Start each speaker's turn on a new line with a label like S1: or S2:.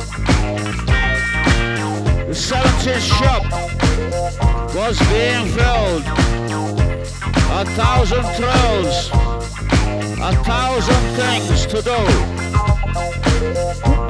S1: The 70s shop was being filled. 1,000 thrills, 1,000 things to do.